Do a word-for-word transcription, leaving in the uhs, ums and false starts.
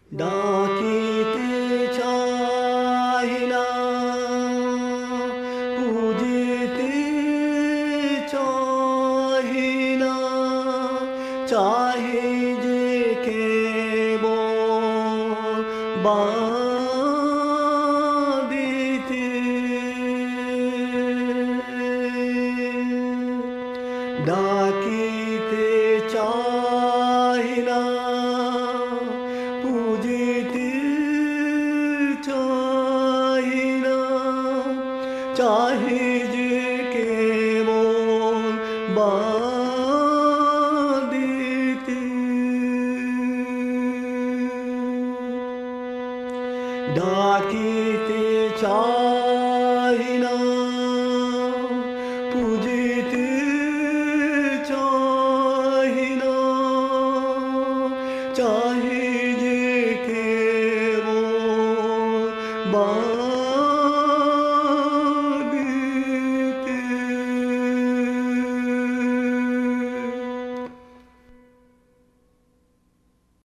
ডাকিতে চাহি না, বুঝিতে চাহি না, চাহি যে কেবল বাঁধিতে। ডাকিতে চাহি না, বুঝিতে চাহি না, চাহি যে কেবল বাঁধিতে। ডাকিতে চাহি না, বুঝিতে চাহি না, চাহি যে কেবল বা